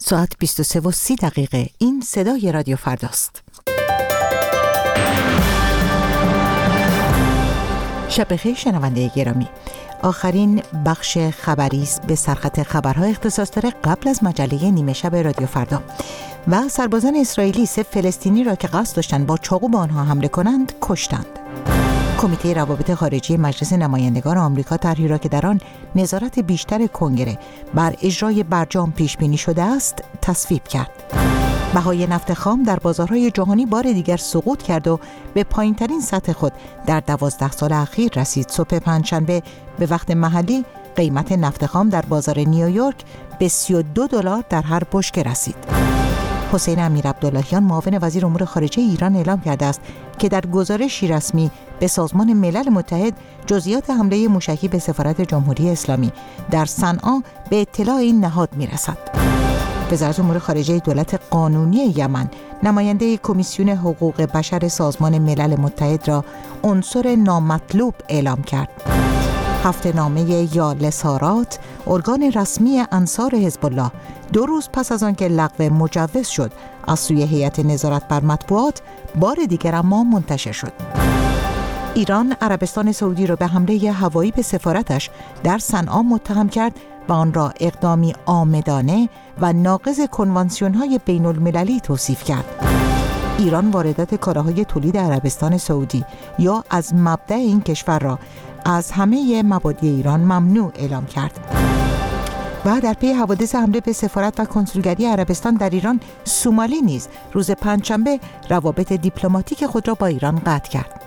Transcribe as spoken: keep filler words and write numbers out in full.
ساعت بیست و سه و سی دقیقه. این صدای رادیو فرداست. شب بخیر شنونده گرامی. آخرین بخش خبری است به سرخط خبرها اختصاص داره قبل از مجله نیمه شب رادیو فردا. و سربازان اسرائیلی سه فلسطینی را که قصد داشتند با چاقو به آنها حمله کنند کشتند. کمیته روابط خارجی مجلس نمایندگان آمریکا طرحی را که در آن نظارت بیشتر کنگره بر اجرای برجام پیش بینی شده است تصویب کرد. بهای نفت خام در بازارهای جهانی بار دیگر سقوط کرد و به پایین‌ترین سطح خود در دوازده سال اخیر رسید. صبح پنجشنبه به وقت محلی قیمت نفت خام در بازار نیویورک به سی و دو دلار در هر بشکه رسید. حسین امیرعبداللهیان معاون وزیر امور خارجه ایران اعلام کرده است که در گزارشی رسمی به سازمان ملل متحد جزئیات حمله موشکی به سفارت جمهوری اسلامی در صنعا به اطلاع این نهاد میرسد. وزارت امور خارجه دولت قانونی یمن نماینده کمیسیون حقوق بشر سازمان ملل متحد را عنصر نامطلوب اعلام کرد. هفته نامه یا لسارات، ارگان رسمی انصار حزب الله، دو روز پس از آنکه لغو مجوز شد از سوی هیئت نظارت بر مطبوعات، بار دیگر اما منتشر شد. ایران عربستان سعودی را به حمله هوایی به سفارتش در صنعا متهم کرد و آن را اقدامی عامدانه و ناقض کنوانسیون‌های بین‌المللی توصیف کرد. ایران واردات کالاهای تولید عربستان سعودی یا از مبدأ این کشور را از همه مبادی ایران ممنوع اعلام کرد. و در پی حوادث حمله به سفارت و کنسولگری عربستان در ایران، سومالی نیز روز پنجشنبه روابط دیپلماتیک خود را با ایران قطع کرد.